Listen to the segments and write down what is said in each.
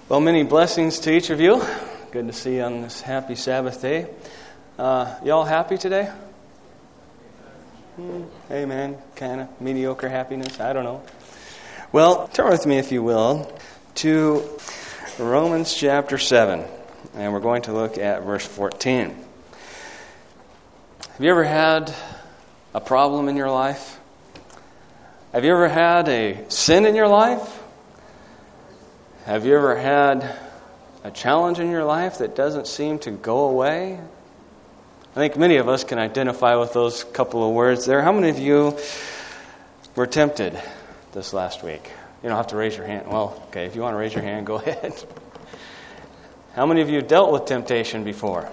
Well, many blessings to each of you. Good to see you on this happy Sabbath day. Y'all happy today? Amen. Kind of mediocre happiness. I don't know. Well, turn with me, if you will, to Romans chapter 7. And we're going to look at verse 14. Have you ever had a problem in your life? Have you ever had a sin in your life? Have you ever had a challenge in your life that doesn't seem to go away? I think many of us can identify with those couple of words there. How many of you were tempted this last week? You don't have to raise your hand. Well, okay, if you want to raise your hand, go ahead. How many of you dealt with temptation before?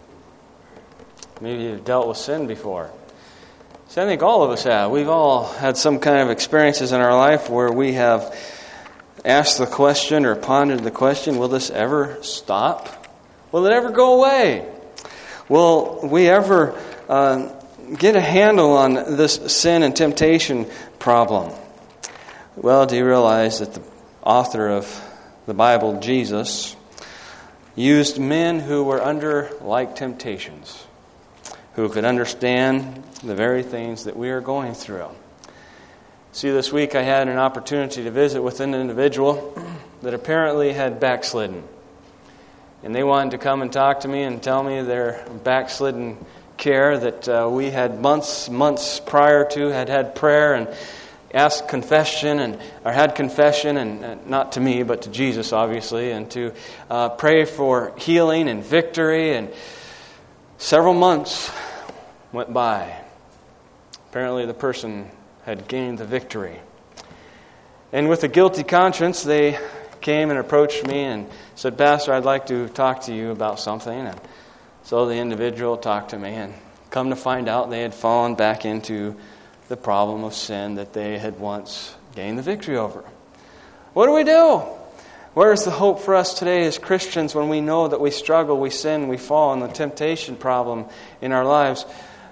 Maybe you've dealt with sin before. So I think all of us have. We've all had some kind of experiences in our life where we have asked the question or pondered the question, will this ever stop? Will it ever go away? Will we ever get a handle on this sin and temptation problem? Well, do you realize that the author of the Bible, Jesus, used men who were under like temptations, who could understand the very things that we are going through? See, this week I had an opportunity to visit with an individual that apparently had backslidden. And they wanted to come and talk to me and tell me their backslidden care that we had months prior to had prayer and asked confession or had confession, and not to me but to Jesus obviously, and to pray for healing and victory. And several months went by. Apparently the person had gained the victory. And with a guilty conscience, they came and approached me and said, "Pastor, I'd like to talk to you about something." And so the individual talked to me, and come to find out they had fallen back into the problem of sin that they had once gained the victory over. What do we do? Where is the hope for us today as Christians when we know that we struggle, we sin, we fall in the temptation problem in our lives?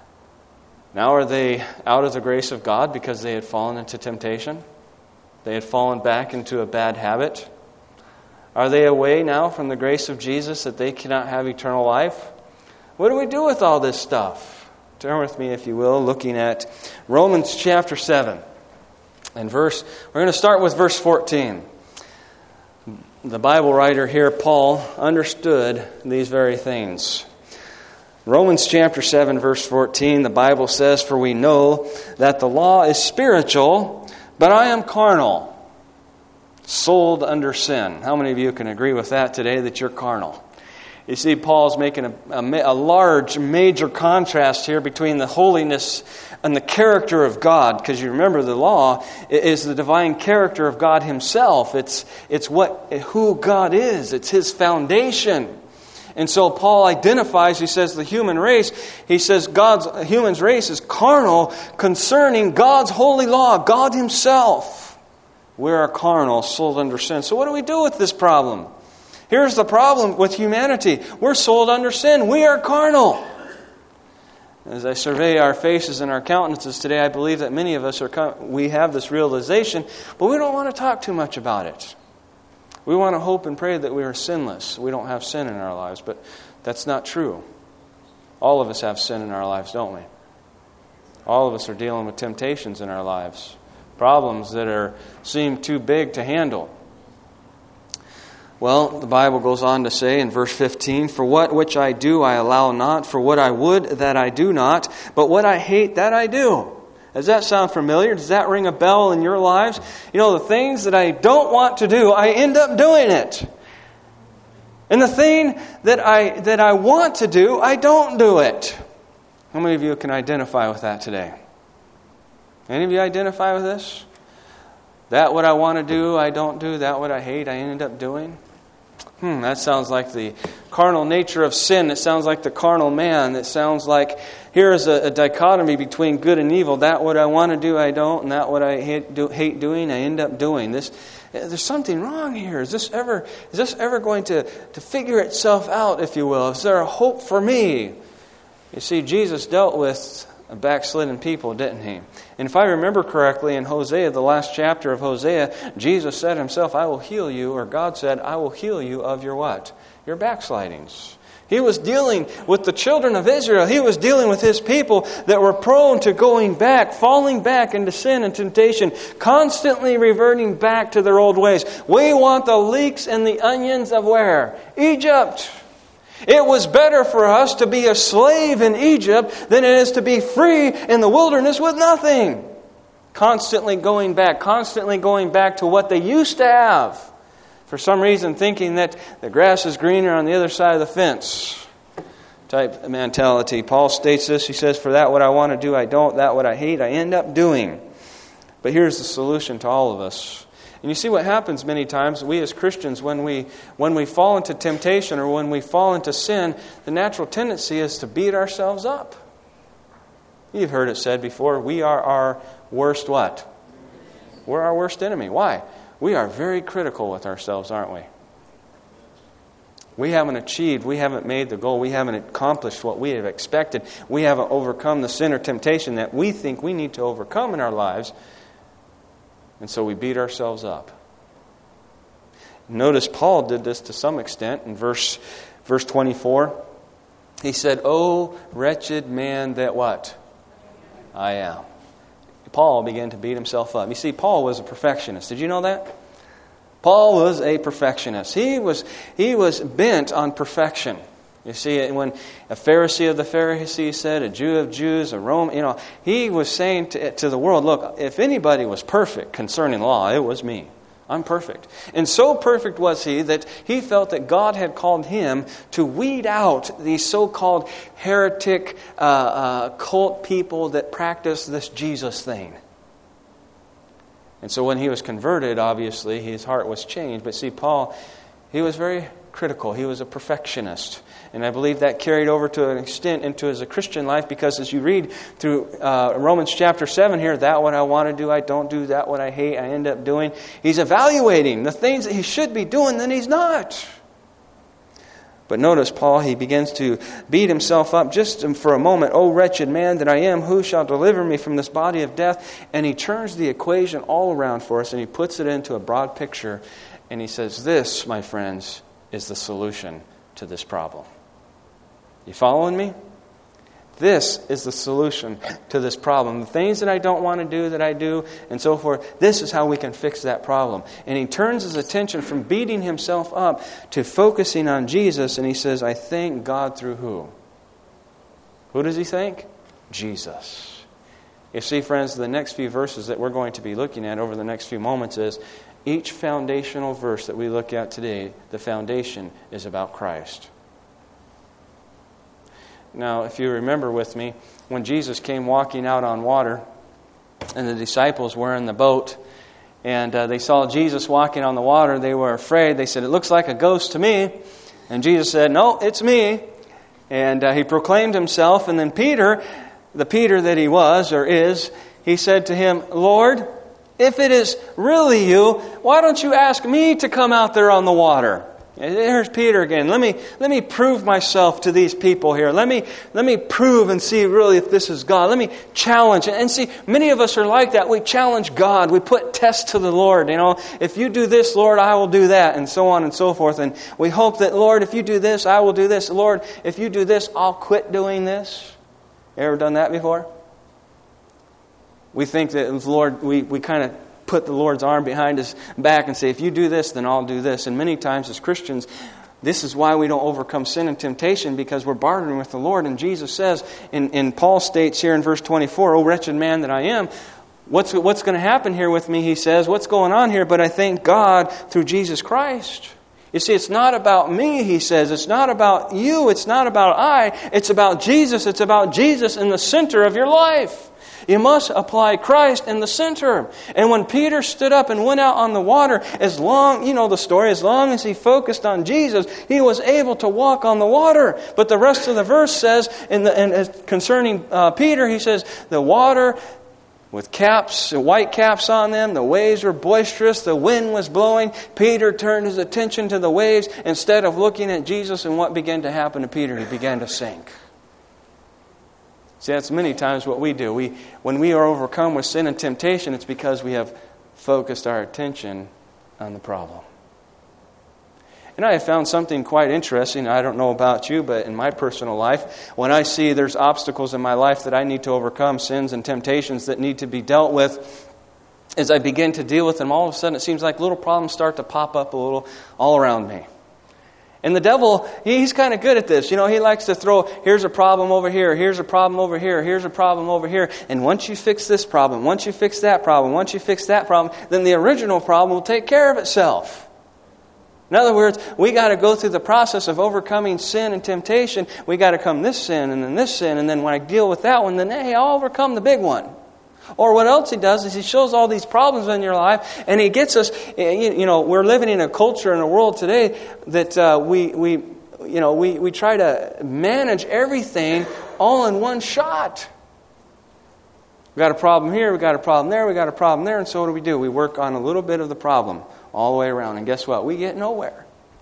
Now are they out of the grace of God because they had fallen into temptation? They had fallen back into a bad habit? Are they away now from the grace of Jesus that they cannot have eternal life? What do we do with all this stuff? Turn with me, if you will, looking at Romans chapter 7. And we're going to start with verse 14. The Bible writer here, Paul, understood these very things. Romans chapter 7, verse 14, the Bible says, "For we know that the law is spiritual, but I am carnal, sold under sin." How many of you can agree with that today, that you're carnal? You see, Paul's making a large, major contrast here between the holiness and the character of God. Because you remember, the law is the divine character of God Himself. It's who God is. It's His foundation. And so Paul identifies, he says, the human race, he says human's race is carnal concerning God's holy law, God Himself. We are carnal, sold under sin. So what do we do with this problem? Here's the problem with humanity. We're sold under sin. We are carnal. As I survey our faces and our countenances today, I believe that many of us we have this realization, but we don't want to talk too much about it. We want to hope and pray that we are sinless. We don't have sin in our lives, but that's not true. All of us have sin in our lives, don't we? All of us are dealing with temptations in our lives, problems that seem too big to handle. Well, the Bible goes on to say in verse 15, "For what which I do I allow not, for what I would that I do not, but what I hate that I do." Does that sound familiar? Does that ring a bell in your lives? You know, the things that I don't want to do, I end up doing it. And the thing that I want to do, I don't do it. How many of you can identify with that today? Any of you identify with this? That what I want to do, I don't do. That what I hate, I end up doing. That sounds like the carnal nature of sin. It sounds like the carnal man. It sounds like here is a dichotomy between good and evil. That what I want to do, I don't. And that what I hate doing, I end up doing. There's something wrong here. Is this ever going to figure itself out, if you will? Is there a hope for me? You see, Jesus dealt with of backslidden people, didn't He? And if I remember correctly, in Hosea, the last chapter of Hosea, Jesus said Himself, I will heal you, or God said, I will heal you of your what? Your backslidings. He was dealing with the children of Israel. He was dealing with His people that were prone to going back, falling back into sin and temptation, constantly reverting back to their old ways. We want the leeks and the onions of where? Egypt. It was better for us to be a slave in Egypt than it is to be free in the wilderness with nothing. Constantly going back to what they used to have. For some reason, thinking that the grass is greener on the other side of the fence type mentality. Paul states this. He says, for that what I want to do, I don't. That what I hate, I end up doing. But here's the solution to all of us. And you see what happens many times, we as Christians, when we fall into temptation or when we fall into sin, the natural tendency is to beat ourselves up. You've heard it said before, we are our worst what? We're our worst enemy. Why? We are very critical with ourselves, aren't we? We haven't achieved, we haven't made the goal, we haven't accomplished what we have expected. We haven't overcome the sin or temptation that we think we need to overcome in our lives. And so we beat ourselves up. Notice Paul did this to some extent in verse 24. He said, "Oh, wretched man that what? I am." Paul began to beat himself up. You see, Paul was a perfectionist. Did you know that? Paul was a perfectionist. He was bent on perfection. You see, when a Pharisee of the Pharisees said, a Jew of Jews, a Roman, he was saying to the world, look, if anybody was perfect concerning law, it was me. I'm perfect. And so perfect was he that he felt that God had called him to weed out these so-called heretic cult people that practice this Jesus thing. And so when he was converted, obviously, his heart was changed. But see, Paul, he was very critical. He was a perfectionist. And I believe that carried over to an extent into his Christian life, because as you read through Romans chapter 7 here, that what I want to do, I don't do. That what I hate, I end up doing. He's evaluating the things that he should be doing, then he's not. But notice, Paul, he begins to beat himself up just for a moment. "Oh, wretched man that I am, who shall deliver me from this body of death?" And he turns the equation all around for us, and he puts it into a broad picture. And he says, this, my friends, is the solution to this problem. You following me? This is the solution to this problem. The things that I don't want to do, that I do, and so forth, this is how we can fix that problem. And he turns his attention from beating himself up to focusing on Jesus, and he says, I thank God through who? Who does he thank? Jesus. You see, friends, the next few verses that we're going to be looking at over the next few moments is each foundational verse that we look at today, the foundation is about Christ. Now, if you remember with me, when Jesus came walking out on water, and the disciples were in the boat, and they saw Jesus walking on the water, they were afraid. They said, "It looks like a ghost to me." And Jesus said, "No, it's me." And he proclaimed himself, and then Peter, the Peter that he was or is, he said to him, "Lord, if it is really you, why don't you ask me to come out there on the water?" Here's Peter again. Let me prove myself to these people here. Let me prove and see really if this is God. Let me challenge. And see, many of us are like that. We challenge God. We put tests to the Lord. If you do this, Lord, I will do that, and so on and so forth. And we hope that, Lord, if you do this, I will do this. Lord, if you do this, I'll quit doing this. You ever done that before? We think that, Lord, we kind of put the Lord's arm behind his back and say, if you do this, then I'll do this. And many times as Christians, this is why we don't overcome sin and temptation, because we're bartering with the Lord. And Jesus says, and Paul states here in verse 24, "Oh, wretched man that I am." What's going to happen here with me, he says. What's going on here? But I thank God through Jesus Christ. You see, it's not about me, he says. It's not about you. It's not about I. It's about Jesus. It's about Jesus in the center of your life. You must apply Christ in the center. And when Peter stood up and went out on the water, as long as he focused on Jesus, he was able to walk on the water. But the rest of the verse says, concerning Peter, he says, the water with white caps on them, the waves were boisterous, the wind was blowing. Peter turned his attention to the waves instead of looking at Jesus, and what began to happen to Peter? He began to sink. See, that's many times what we do. When we are overcome with sin and temptation, it's because we have focused our attention on the problem. And I have found something quite interesting. I don't know about you, but in my personal life, when I see there's obstacles in my life that I need to overcome, sins and temptations that need to be dealt with, as I begin to deal with them, all of a sudden it seems like little problems start to pop up a little all around me. And the devil, he's kind of good at this. You know, he likes to throw, here's a problem over here, here's a problem over here, here's a problem over here. And once you fix this problem, once you fix that problem, once you fix that problem, then the original problem will take care of itself. In other words, we got to go through the process of overcoming sin and temptation. We got to come this sin, and then when I deal with that one, then hey, I'll overcome the big one. Or what else he does is he shows all these problems in your life, and he gets us. You know, we're living in a culture in a world today that we try to manage everything all in one shot. We got a problem here, we got a problem there, we got a problem there, and so what do? We work on a little bit of the problem all the way around, and guess what? We get nowhere.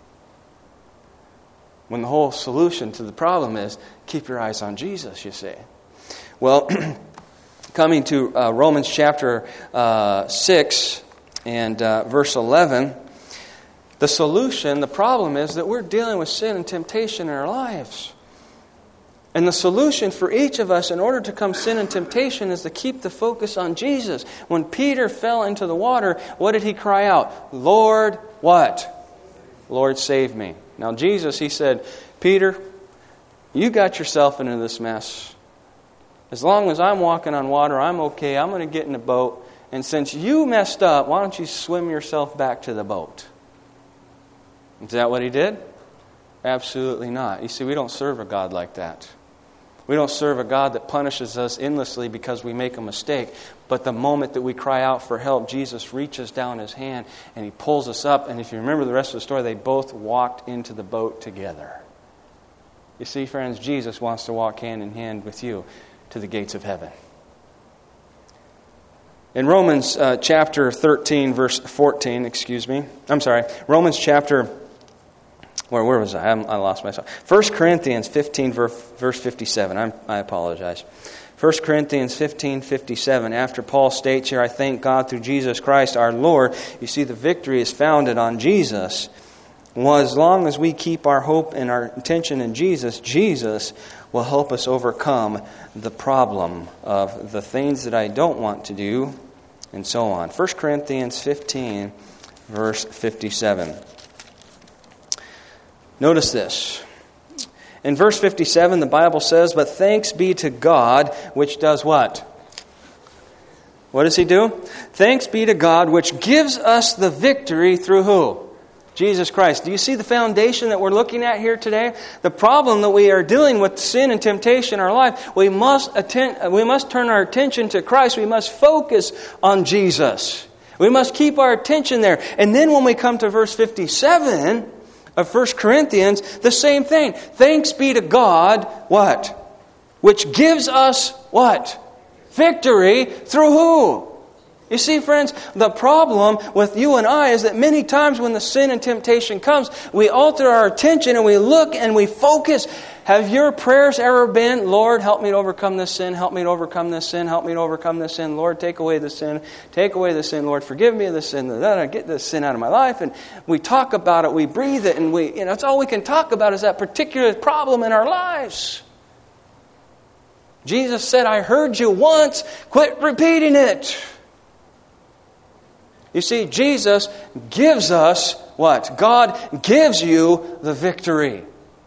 When the whole solution to the problem is keep your eyes on Jesus, you see. Well, coming to Romans chapter 6 and verse 11, the solution, the problem is that we're dealing with sin and temptation in our lives. And the solution for each of us in order to come sin and temptation is to keep the focus on Jesus. When Peter fell into the water, what did he cry out? Lord, what? Lord, save me. Now Jesus, he said, Peter, you got yourself into this mess. As long as I'm walking on water, I'm okay. I'm going to get in the boat. And since you messed up, why don't you swim yourself back to the boat? Is that what he did? Absolutely not. You see, we don't serve a God like that. We don't serve a God that punishes us endlessly because we make a mistake. But the moment that we cry out for help, Jesus reaches down His hand and He pulls us up. And if you remember the rest of the story, they both walked into the boat together. You see, friends, Jesus wants to walk hand in hand with you to the gates of heaven. In Romans chapter 13, verse 14, Romans chapter... Where was I? I lost myself. 1 Corinthians 15, verse 57. I apologize. 1 Corinthians 15:57. After Paul states here, I thank God through Jesus Christ our Lord. You see, the victory is founded on Jesus. Well, as long as we keep our hope and our attention in Jesus, Jesus will help us overcome the problem of the things that I don't want to do, and so on. 1 Corinthians 15, verse 57. Notice this. In verse 57, the Bible says, but thanks be to God, which does what? What does He do? Thanks be to God, which gives us the victory through who? Jesus Christ. Do you see the foundation that we're looking at here today? The problem that we are dealing with, sin and temptation in our life, we must turn our attention to Christ. We must focus on Jesus. We must keep our attention there. And then when we come to verse 57... of 1 Corinthians, the same thing. Thanks be to God, what? Which gives us, what? Victory through who? You see, friends, the problem with you and I is that many times when the sin and temptation comes, we alter our attention and we look and we focus. Have your prayers ever been, Lord, help me to overcome this sin, help me to overcome this sin, help me to overcome this sin, Lord, take away the sin, Lord, forgive me of the sin, get this sin out of my life. And we talk about it, we breathe it, and that's all we can talk about is that particular problem in our lives. Jesus said, I heard you once, quit repeating it. You see, Jesus gives us what? God gives you the victory.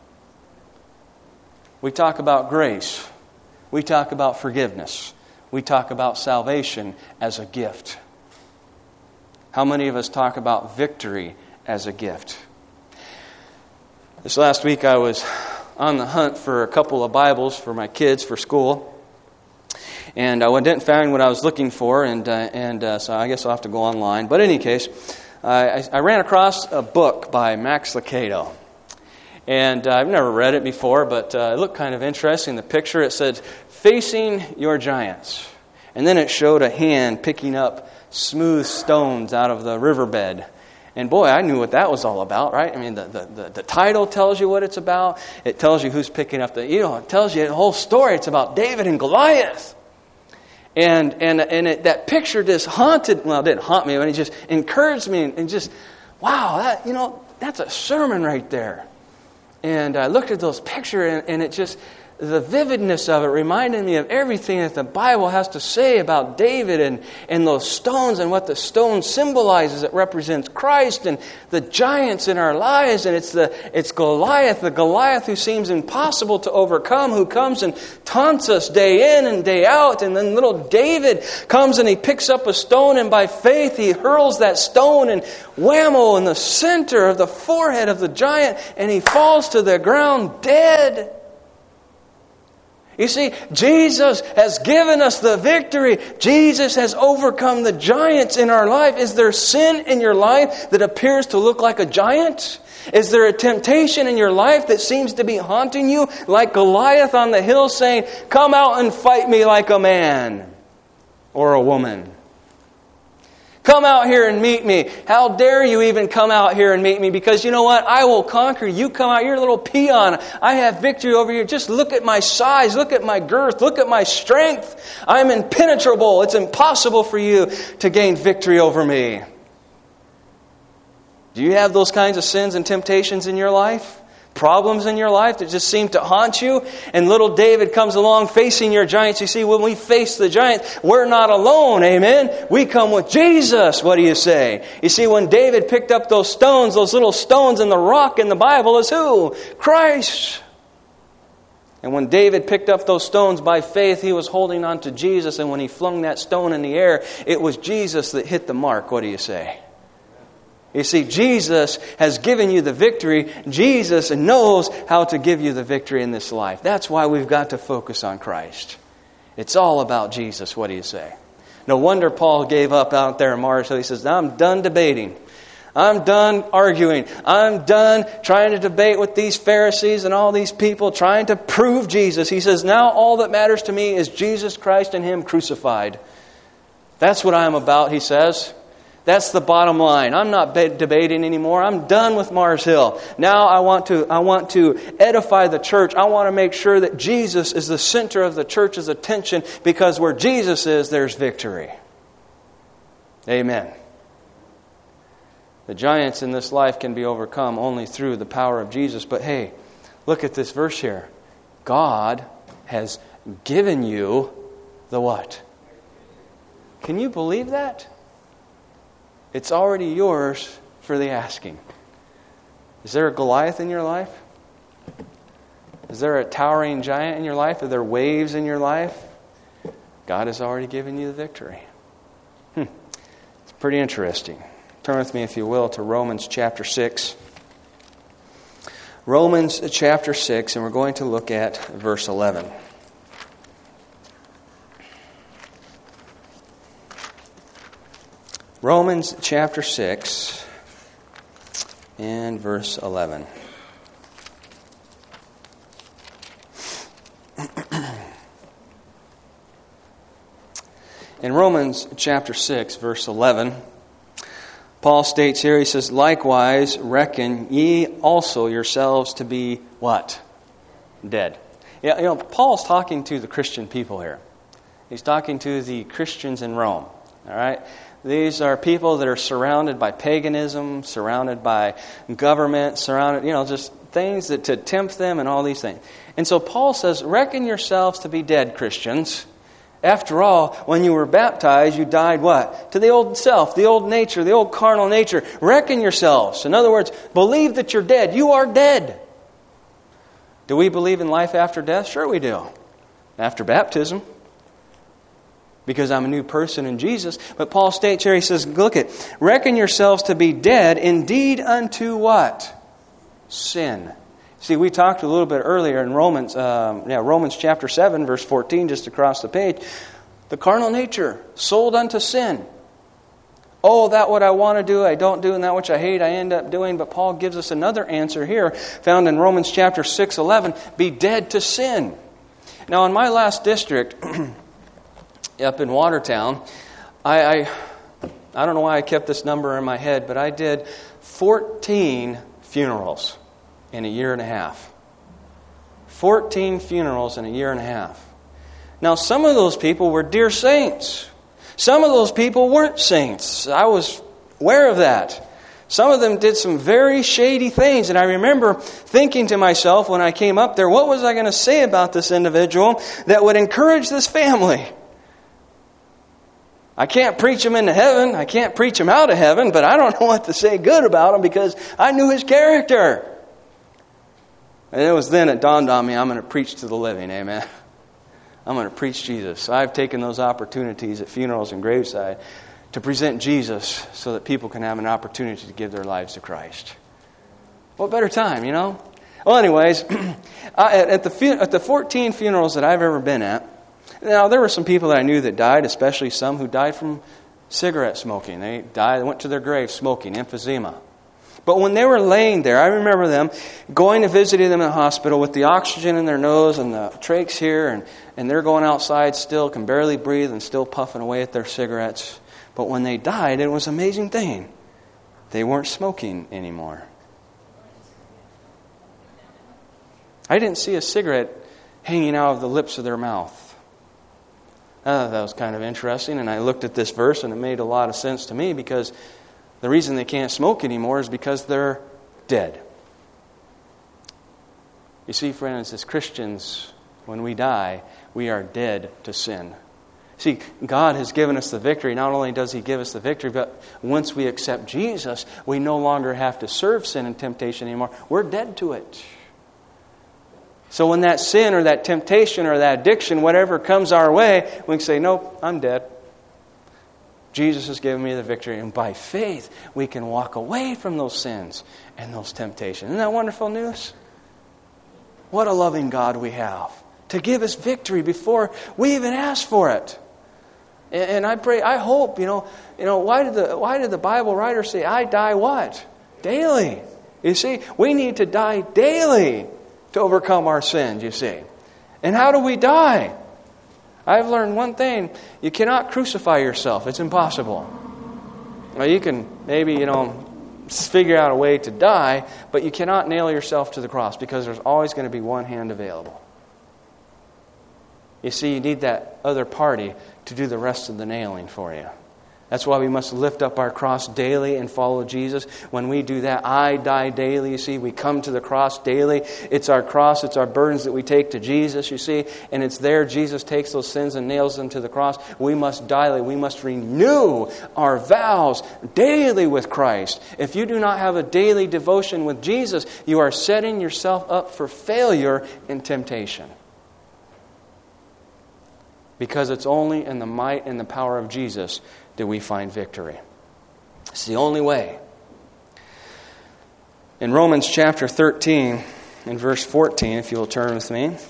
We talk about grace. We talk about forgiveness. We talk about salvation as a gift. How many of us talk about victory as a gift? This last week I was on the hunt for a couple of Bibles for my kids for school. And I didn't find what I was looking for, and so I guess I'll have to go online. But in any case, I ran across a book by Max Lucado. And I've never read it before, but it looked kind of interesting. The picture, it said, Facing Your Giants. And then it showed a hand picking up smooth stones out of the riverbed. And boy, I knew what that was all about, right? I mean, the title tells you what it's about. It tells you who's picking up it tells you the whole story. It's about David and Goliath. And that picture just it didn't haunt me, but it just encouraged me and just, wow, that's a sermon right there. And I looked at those pictures and it just, the vividness of it reminded me of everything that the Bible has to say about David and those stones and what the stone symbolizes. It represents Christ and the giants in our lives. And it's Goliath, the Goliath who seems impossible to overcome, who comes and taunts us day in and day out. And then little David comes and he picks up a stone, and by faith he hurls that stone and whammo in the center of the forehead of the giant, and he falls to the ground dead. You see, Jesus has given us the victory. Jesus has overcome the giants in our life. Is there sin in your life that appears to look like a giant? Is there a temptation in your life that seems to be haunting you, like Goliath on the hill saying, "Come out and fight me like a man or a woman. Come out here and meet me. How dare you even come out here and meet me? Because you know what? I will conquer. You come out. You're a little peon. I have victory over you. Just look at my size. Look at my girth. Look at my strength. I'm impenetrable. It's impossible for you to gain victory over me." Do you have those kinds of sins and temptations in your life? Problems in your life that just seem to haunt you? And little David comes along facing your giants. You see, when we face the giants, we're not alone, amen? We come with Jesus. What do you say? You see, when David picked up those stones, those little stones, and the rock in the Bible is who? Christ. And when David picked up those stones by faith, he was holding on to Jesus. And when he flung that stone in the air, it was Jesus that hit the mark. What do you say? You see, Jesus has given you the victory. Jesus knows how to give you the victory in this life. That's why we've got to focus on Christ. It's all about Jesus. What do you say? No wonder Paul gave up out there in Mars. He says, "I'm done debating. I'm done arguing. I'm done trying to debate with these Pharisees and all these people trying to prove Jesus." He says, "Now all that matters to me is Jesus Christ and Him crucified. That's what I'm about," he says. That's the bottom line. I'm not debating anymore. I'm done with Mars Hill. Now I want to edify the church. I want to make sure that Jesus is the center of the church's attention, because where Jesus is, there's victory. Amen. The giants in this life can be overcome only through the power of Jesus. But hey, look at this verse here. God has given you the what? Can you believe that? It's already yours for the asking. Is there a Goliath in your life? Is there a towering giant in your life? Are there waves in your life? God has already given you the victory. It's pretty interesting. Turn with me, if you will, to Romans chapter 6. Romans chapter 6, and we're going to look at verse 11. Romans chapter 6 and verse 11. In Romans chapter 6, verse 11, Paul states here, he says, "Likewise reckon ye also yourselves to be" what? Dead. Yeah, Paul's talking to the Christian people here. He's talking to the Christians in Rome. All right? These are people that are surrounded by paganism, surrounded by government, surrounded, just things that to tempt them and all these things. And so Paul says, reckon yourselves to be dead, Christians. After all, when you were baptized, you died what? To the old self, the old nature, the old carnal nature. Reckon yourselves. In other words, believe that you're dead. You are dead. Do we believe in life after death? Sure we do. After baptism. Because I'm a new person in Jesus. But Paul states here, he says, look at, reckon yourselves to be dead indeed unto what? Sin. See, we talked a little bit earlier in Romans chapter 7, verse 14, just across the page. The carnal nature, sold unto sin. Oh, that what I want to do, I don't do, and that which I hate, I end up doing. But Paul gives us another answer here, found in Romans chapter 6:11, be dead to sin. Now, in my last district, up in Watertown, I don't know why I kept this number in my head, but I did 14 funerals in a year and a half. 14 funerals in a year and a half. Now, some of those people were dear saints. Some of those people weren't saints. I was aware of that. Some of them did some very shady things. And I remember thinking to myself when I came up there, what was I going to say about this individual that would encourage this family? I can't preach him into heaven. I can't preach him out of heaven, but I don't know what to say good about him because I knew his character. And it was then it dawned on me, I'm going to preach to the living, amen. I'm going to preach Jesus. So I've taken those opportunities at funerals and graveside to present Jesus so that people can have an opportunity to give their lives to Christ. What better time, you know? Well, anyways, at the 14 funerals that I've ever been at, now there were some people that I knew that died, especially some who died from cigarette smoking. They went to their grave smoking, emphysema. But when they were laying there, I remember them going to visit them in the hospital with the oxygen in their nose and the trachs here, and they're going outside still, can barely breathe and still puffing away at their cigarettes. But when they died, it was an amazing thing. They weren't smoking anymore. I didn't see a cigarette hanging out of the lips of their mouth. I thought that was kind of interesting, and I looked at this verse, and it made a lot of sense to me because the reason they can't smoke anymore is because they're dead. You see, friends, as Christians, when we die, we are dead to sin. See, God has given us the victory. Not only does He give us the victory, but once we accept Jesus, we no longer have to serve sin and temptation anymore. We're dead to it. So when that sin or that temptation or that addiction, whatever comes our way, we can say, nope, I'm dead. Jesus has given me the victory. And by faith, we can walk away from those sins and those temptations. Isn't that wonderful news? What a loving God we have to give us victory before we even ask for it. And I pray, I hope, why did the Bible writer say, I die what? Daily. You see, we need to die daily to overcome our sins, you see. And how do we die? I've learned one thing. You cannot crucify yourself. It's impossible. Now, you can maybe, figure out a way to die, but you cannot nail yourself to the cross because there's always going to be one hand available. You see, you need that other party to do the rest of the nailing for you. That's why we must lift up our cross daily and follow Jesus. When we do that, I die daily, you see. We come to the cross daily. It's our cross, it's our burdens that we take to Jesus, you see. And it's there Jesus takes those sins and nails them to the cross. We must daily, we must renew our vows daily with Christ. If you do not have a daily devotion with Jesus, you are setting yourself up for failure in temptation. Because it's only in the might and the power of Jesus that we find victory. It's the only way. In Romans chapter 13, in verse 14, if you will turn with me.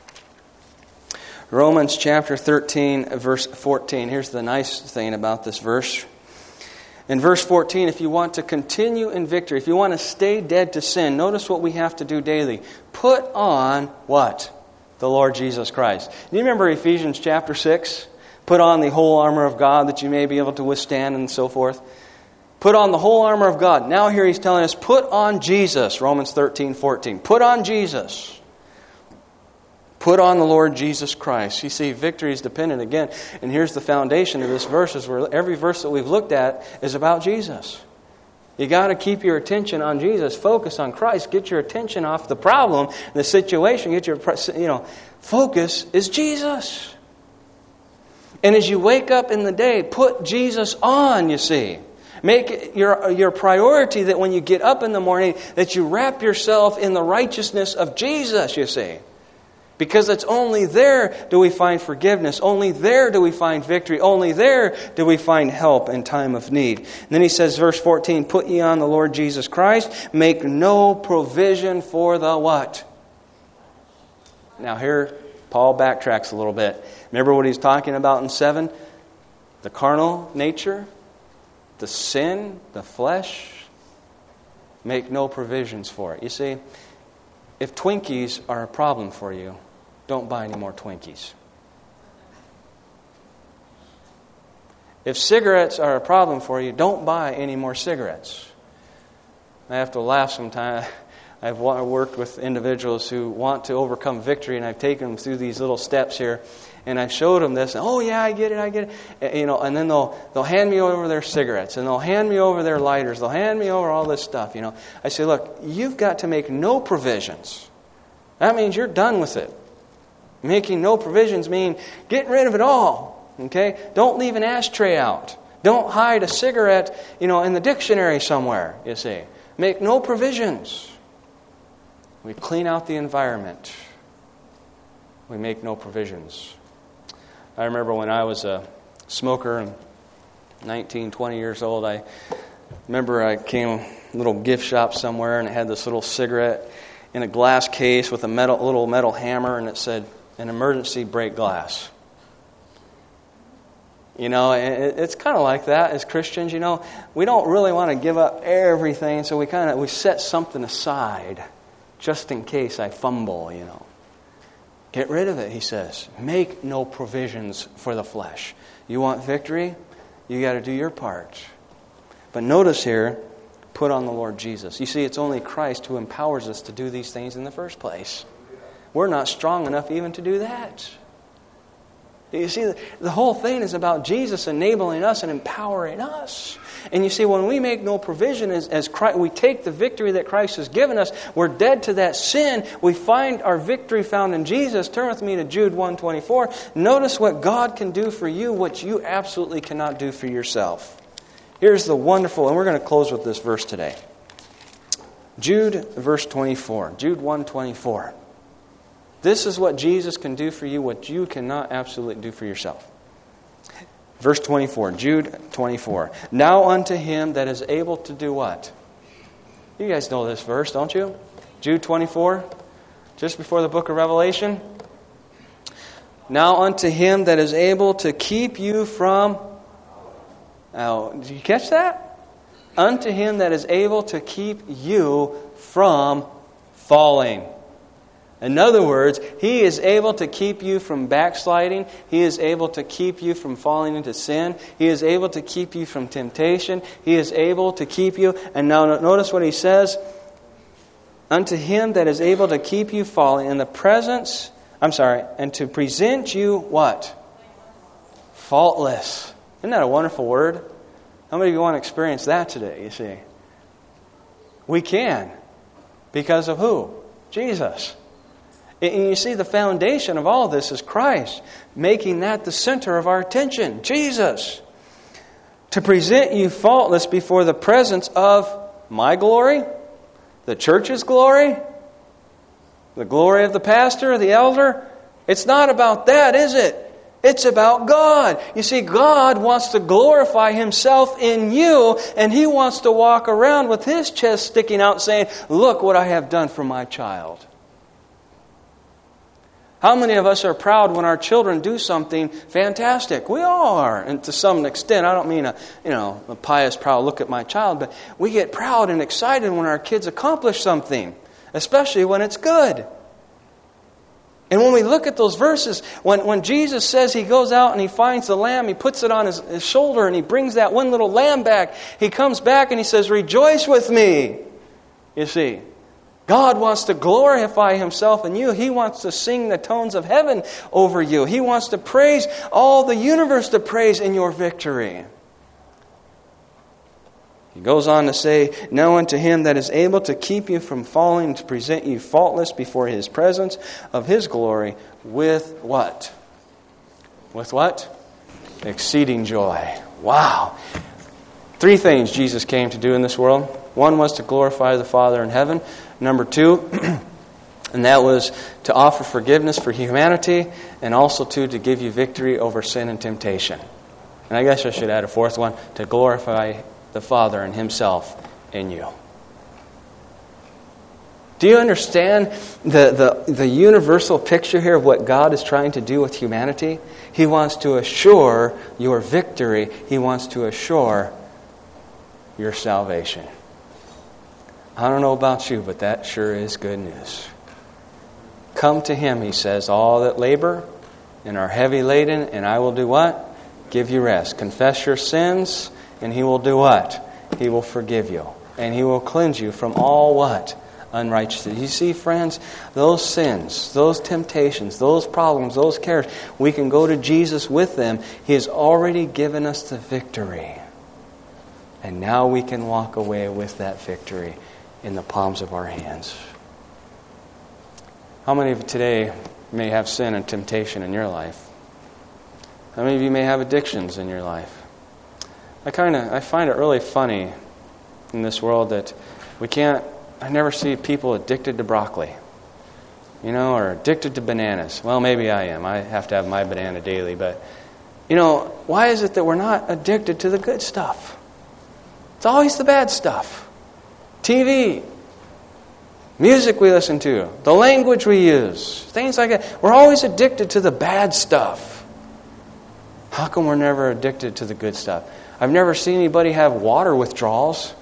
Romans chapter 13, verse 14. Here's the nice thing about this verse. In verse 14, if you want to continue in victory, if you want to stay dead to sin, notice what we have to do daily. Put on what? The Lord Jesus Christ. Do you remember Ephesians chapter 6? Put on the whole armor of God that you may be able to withstand and so forth. Put on the whole armor of God. Now here he's telling us, put on Jesus. Romans 13:14. Put on Jesus. Put on the Lord Jesus Christ. You see, victory is dependent again. And here's the foundation of this verse, is where every verse that we've looked at is about Jesus. You got to keep your attention on Jesus. Focus on Christ. Get your attention off the problem, the situation. Get your, focus is Jesus. And as you wake up in the day, put Jesus on, you see. Make it your priority that when you get up in the morning, that you wrap yourself in the righteousness of Jesus, you see. Because it's only there do we find forgiveness. Only there do we find victory. Only there do we find help in time of need. And then he says, verse 14, put ye on the Lord Jesus Christ. Make no provision for the what? Now here, Paul backtracks a little bit. Remember what he's talking about in 7? The carnal nature, the sin, the flesh. Make no provisions for it. You see, if Twinkies are a problem for you, don't buy any more Twinkies. If cigarettes are a problem for you, don't buy any more cigarettes. I have to laugh sometimes. I've worked with individuals who want to overcome victory, and I've taken them through these little steps here, and I showed them this. And, oh yeah, I get it. And then they'll hand me over their cigarettes, and they'll hand me over their lighters. They'll hand me over all this stuff. I say, look, you've got to make no provisions. That means you're done with it. Making no provisions mean getting rid of it all. Okay? Don't leave an ashtray out. Don't hide a cigarette, in the dictionary somewhere. You see, make no provisions. We clean out the environment. We make no provisions. I remember when I was a smoker, and 19, 20 years old, I remember I came to a little gift shop somewhere, and it had this little cigarette in a glass case with a little metal hammer, and it said, "An emergency break glass." It's kind of like that as Christians. We don't really want to give up everything, so we set something aside just in case I fumble. Get rid of it, he says. Make no provisions for the flesh. You want victory? You got to do your part. But notice here, put on the Lord Jesus. You see, it's only Christ who empowers us to do these things in the first place. We're not strong enough even to do that. You see, the whole thing is about Jesus enabling us and empowering us. And you see, when we make no provision as Christ, we take the victory that Christ has given us. We're dead to that sin. We find our victory found in Jesus. Turn with me to Jude 1:24. Notice what God can do for you, what you absolutely cannot do for yourself. Here's the wonderful, and we're going to close with this verse today. Jude, verse 24. Jude 1:24. This is what Jesus can do for you, what you cannot absolutely do for yourself. Verse 24, Jude 24. Now unto him that is able to do what? You guys know this verse, don't you? Jude 24, just before the book of Revelation. Now unto him that is able to keep you from... Now, did you catch that? Unto him that is able to keep you from falling. In other words, He is able to keep you from backsliding. He is able to keep you from falling into sin. He is able to keep you from temptation. He is able to keep you. And now notice what He says. Unto Him that is able to keep you falling in the presence, and to present you what? Faultless. Isn't that a wonderful word? How many of you want to experience that today, you see? We can. Because of who? Jesus. And you see, the foundation of all this is Christ, making that the center of our attention. Jesus. To present you faultless before the presence of my glory, the church's glory, the glory of the pastor, the elder. It's not about that, is it? It's about God. You see, God wants to glorify Himself in you, and He wants to walk around with His chest sticking out saying, look what I have done for my child. How many of us are proud when our children do something fantastic? We all are, and to some extent. I don't mean a pious, proud look at my child, but we get proud and excited when our kids accomplish something, especially when it's good. And when we look at those verses, when Jesus says He goes out and He finds the lamb, He puts it on his shoulder and He brings that one little lamb back. He comes back and He says, rejoice with me. You see, God wants to glorify Himself in you. He wants to sing the tones of heaven over you. He wants to praise all the universe to praise in your victory. He goes on to say, now unto Him that is able to keep you from falling, to present you faultless before His presence of His glory with what? With what? Exceeding joy. Wow. 3 things Jesus came to do in this world. 1 was to glorify the Father in heaven. Number 2, and that was to offer forgiveness for humanity, and also to give you victory over sin and temptation. And I guess I should add a 4th one, to glorify the Father and Himself in you. Do you understand the universal picture here of what God is trying to do with humanity? He wants to assure your victory. He wants to assure your salvation. I don't know about you, but that sure is good news. Come to Him, He says, all that labor and are heavy laden, and I will do what? Give you rest. Confess your sins, and He will do what? He will forgive you. and He will cleanse you from all what? Unrighteousness. You see, friends, those sins, those temptations, those problems, those cares, we can go to Jesus with them. He has already given us the victory. And now we can walk away with that victory in the palms of our hands. How many of you today may have sin and temptation in your life? How many of you may have addictions in your life? I find it really funny in this world that I never see people addicted to broccoli, or addicted to bananas. Well, maybe I am. I have to have my banana daily, but, why is it that we're not addicted to the good stuff? It's always the bad stuff. TV, music we listen to, the language we use, things like that. We're always addicted to the bad stuff. How come we're never addicted to the good stuff? I've never seen anybody have water withdrawals,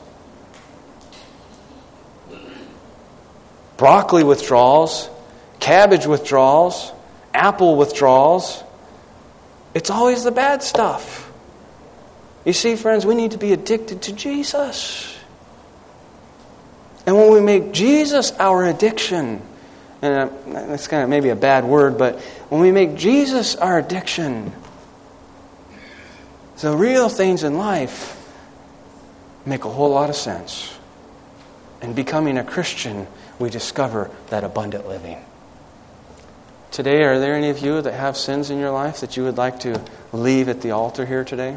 broccoli withdrawals, cabbage withdrawals, apple withdrawals. It's always the bad stuff. You see, friends, we need to be addicted to Jesus. And when we make Jesus our addiction, and that's kind of maybe a bad word, but when we make Jesus our addiction, the real things in life make a whole lot of sense. And becoming a Christian, we discover that abundant living. Today, are there any of you that have sins in your life that you would like to leave at the altar here today?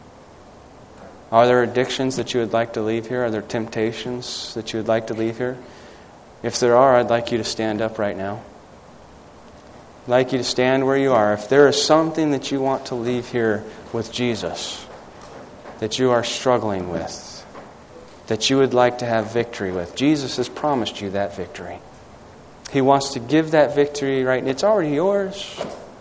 Are there addictions that you would like to leave here? Are there temptations that you would like to leave here? If there are, I'd like you to stand up right now. I'd like you to stand where you are. If there is something that you want to leave here with Jesus, that you are struggling with, that you would like to have victory with, Jesus has promised you that victory. He wants to give that victory right. It's already yours.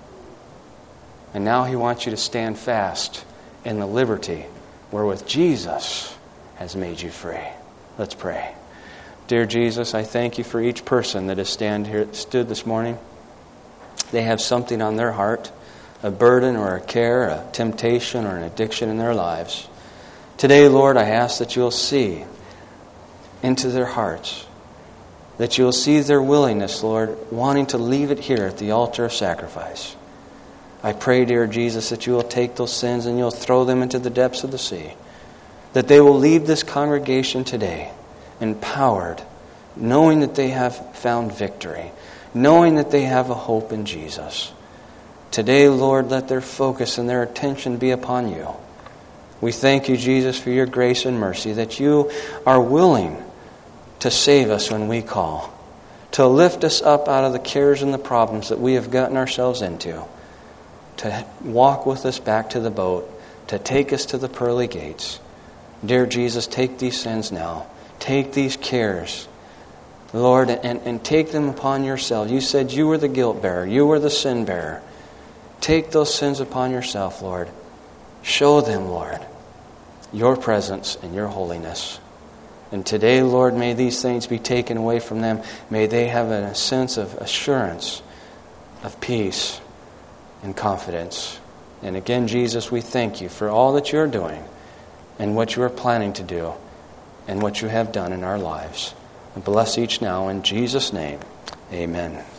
And now He wants you to stand fast in the liberty wherewith Jesus has made you free. Let's pray. Dear Jesus, I thank You for each person that has stood this morning. They have something on their heart, a burden or a care, a temptation or an addiction in their lives. Today, Lord, I ask that You'll see into their hearts, that You'll see their willingness, Lord, wanting to leave it here at the altar of sacrifice. I pray, dear Jesus, that You will take those sins and You'll throw them into the depths of the sea, that they will leave this congregation today empowered, knowing that they have found victory, knowing that they have a hope in Jesus. Today, Lord, let their focus and their attention be upon You. We thank You, Jesus, for Your grace and mercy, that You are willing to save us when we call, to lift us up out of the cares and the problems that we have gotten ourselves into, to walk with us back to the boat, to take us to the pearly gates. Dear Jesus, take these sins now. Take these cares, Lord, and take them upon Yourself. You said You were the guilt bearer. You were the sin bearer. Take those sins upon Yourself, Lord. Show them, Lord, Your presence and Your holiness. And today, Lord, may these things be taken away from them. May they have a sense of assurance, of peace, and confidence. And again, Jesus, we thank You for all that You're doing and what You are planning to do and what You have done in our lives. And bless each now in Jesus' name. Amen.